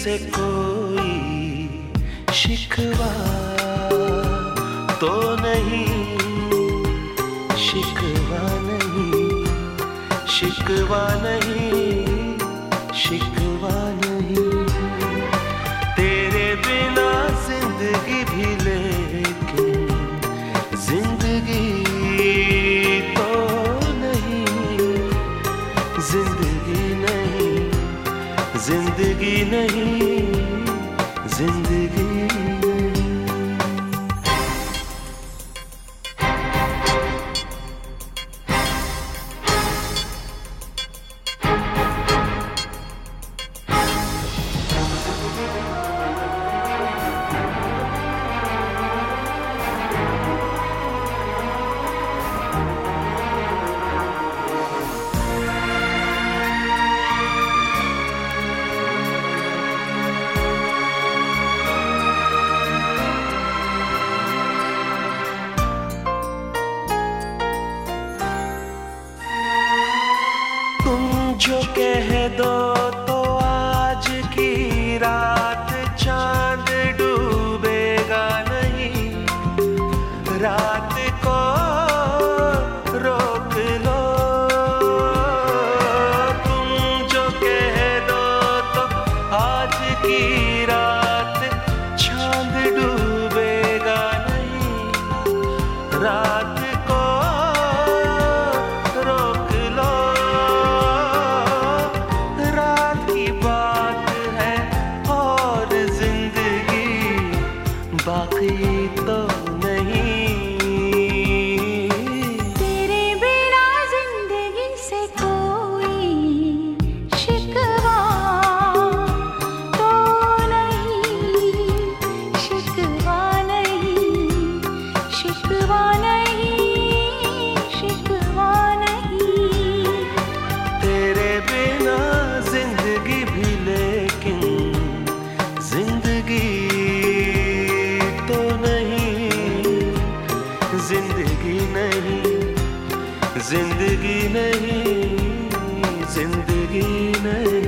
से कोई शिकवा तो नहीं, शिकवा नहीं, शिकवा नहीं, शिकवा नहीं। तेरे बिना जिंदगी भी लेकिन जिंदगी तो नहीं, जिंदगी नहीं, जिंदगी नहीं, जिंदगी नहीं। जो कह दो तो आज की रात चांद डूबेगा नहीं, रात को रोक लो। तुम जो कह दो तो आज की रात चांद डूबेगा नहीं, रात को रोक लो। बाकी तो नहीं, तेरे बिना जिंदगी से कोई शिकवा तो नहीं, शिकवा नहीं, शिकवा नहीं, शिकवा नहीं। तेरे बिना जिंदगी भी लेकिन जिंदगी जिंदगी नहीं, जिंदगी नहीं, जिंदगी नहीं।